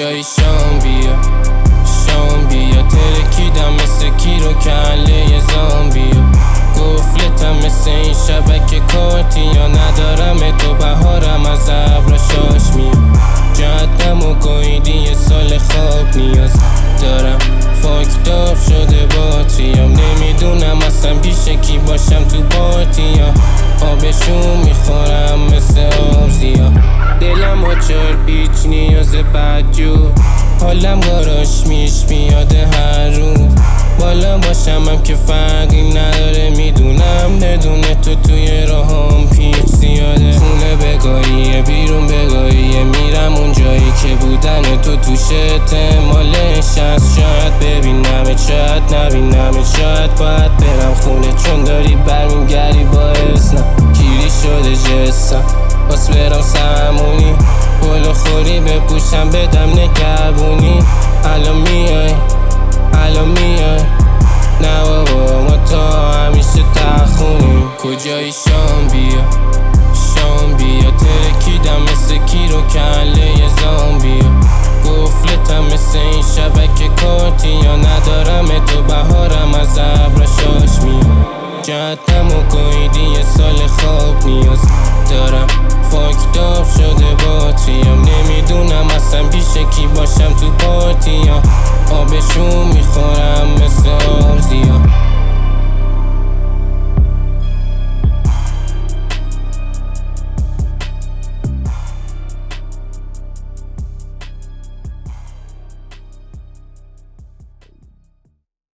کجایی شام بیا ترکیدم مثل کیرو کله زامبیا گفلتم مثل این شبکه کارتی یا ندارم تو بهارم از ابر شاش میام جهتم و گویدی یه سال خواب نیاز دارم فاکتاب شده باتریم نمیدونم اصلا پیش کی باشم تو پارتیا آبشون میخورم مثل آبزیا دلم آچار پیچ نیاز بدجور حالم گاراش میاد هر روز بالا باشم هم که فرقی نداره میدونم بدون تو توی راهام پیچ زیاده خونه بگاهیه بیرون بگاهیه میرم اون جایی که بودن تو توش احتمالش هست شاید ببینم شاید نبینم شاید باید برم خونه چون داری برمیگردی با اسنم کیری شده جسم باز برم سمونی گلو خوری بپوشم بدم نگهبونی الان میای نه بابا ما تا همیشه تخونیم کجایی شام بیا ترکیدم مثل کیرو کله زامبیا گفلتم مثل این شبکه کارتی یا ندارم تو بهارم از ابر شاش میام جهتم و گویدی یه سال خواب نیاز دارم فاکتاب شده باتریم نمیدونم اصلا پیش کی باشم تو پارتیا آبشون میخورم مثل آبزیا